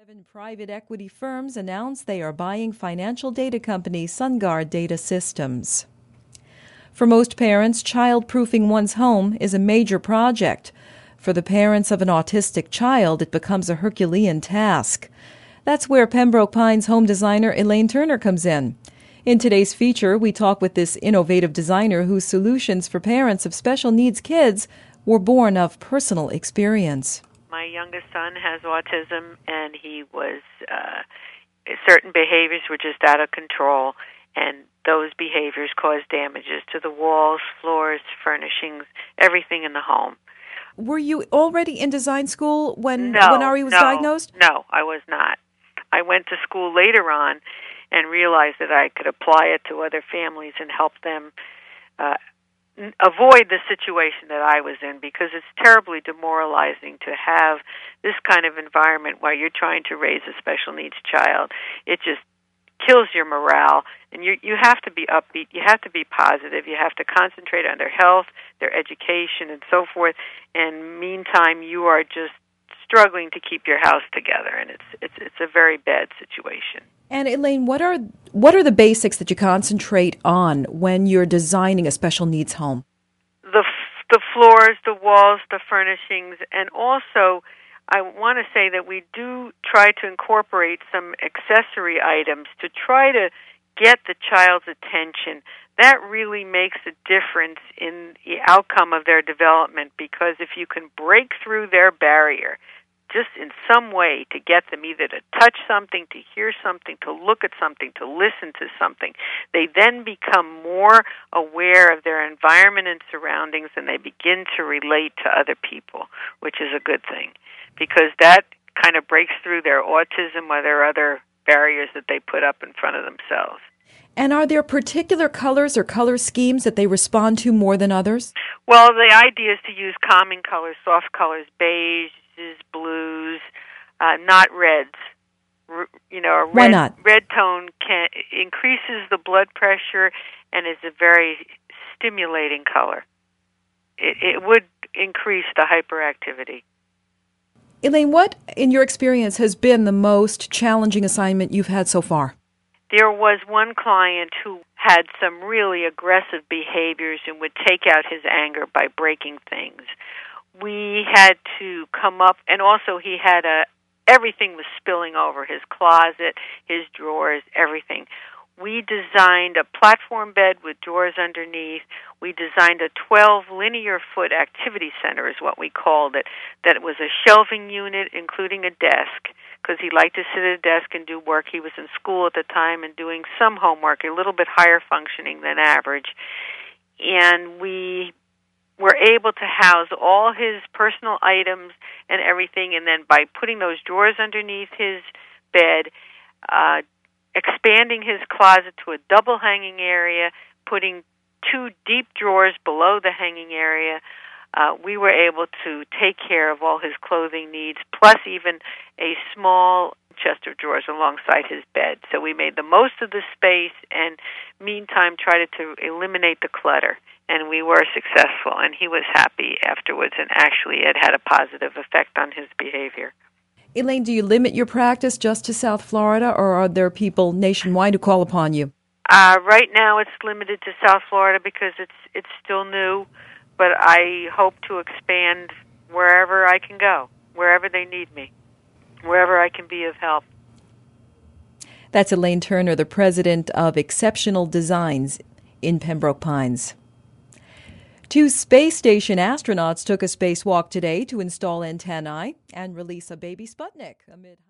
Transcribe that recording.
7 private equity firms announced they are buying financial data company SunGard Data Systems. For most parents, child-proofing one's home is a major project. For the parents of an autistic child, it becomes a Herculean task. That's where Pembroke Pines home designer Elaine Turner comes in. In today's feature, we talk with this innovative designer whose solutions for parents of special needs kids were born of personal experience. My youngest son has autism, and he was certain behaviors were just out of control, and those behaviors caused damages to the walls, floors, furnishings, everything in the home. Were you already in design school when Ari was diagnosed? No, I was not. I went to school later on and realized that I could apply it to other families and help them avoid the situation that I was in, because it's terribly demoralizing to have this kind of environment while you're trying to raise a special needs child. It just kills your morale, and you have to be upbeat, you have to be positive, you have to concentrate on their health, their education, and so forth, and meantime you are just struggling to keep your house together, and it's a very bad situation. And Elaine, what are the basics that you concentrate on when you're designing a special needs home? The floors, the walls, the furnishings, and also I want to say that we do try to incorporate some accessory items to try to get the child's attention. That really makes a difference in the outcome of their development, because if you can break through their barrier just in some way to get them either to touch something, to hear something, to look at something, to listen to something, they then become more aware of their environment and surroundings, and they begin to relate to other people, which is a good thing, because that kind of breaks through their autism or their other barriers that they put up in front of themselves. And are there particular colors or color schemes that they respond to more than others? Well, the idea is to use calming colors, soft colors, beiges, blues, not reds. Why not? Red tone increases the blood pressure and is a very stimulating color. It would increase the hyperactivity. Elaine, what, in your experience, has been the most challenging assignment you've had so far? There was one client who had some really aggressive behaviors and would take out his anger by breaking things. We had to come up, and also he had everything was spilling over, his closet, his drawers, everything. We designed a platform bed with drawers underneath. We designed a 12 linear foot activity center is what we called it, that was a shelving unit including a desk, because he liked to sit at a desk and do work. He was in school at the time and doing some homework, a little bit higher functioning than average. And we were able to house all his personal items and everything, and then by putting those drawers underneath his bed, expanding his closet to a double hanging area, putting 2 deep drawers below the hanging area, we were able to take care of all his clothing needs, plus even a small chest of drawers alongside his bed. So we made the most of the space and meantime tried to eliminate the clutter. And we were successful, and he was happy afterwards, and actually it had a positive effect on his behavior. Elaine, do you limit your practice just to South Florida, or are there people nationwide who call upon you? Right now it's limited to South Florida because it's still new, but I hope to expand wherever I can go, wherever they need me, wherever I can be of help. That's Elaine Turner, the president of Exceptional Designs in Pembroke Pines. 2 space station astronauts took a spacewalk today to install antennae and release a baby Sputnik amid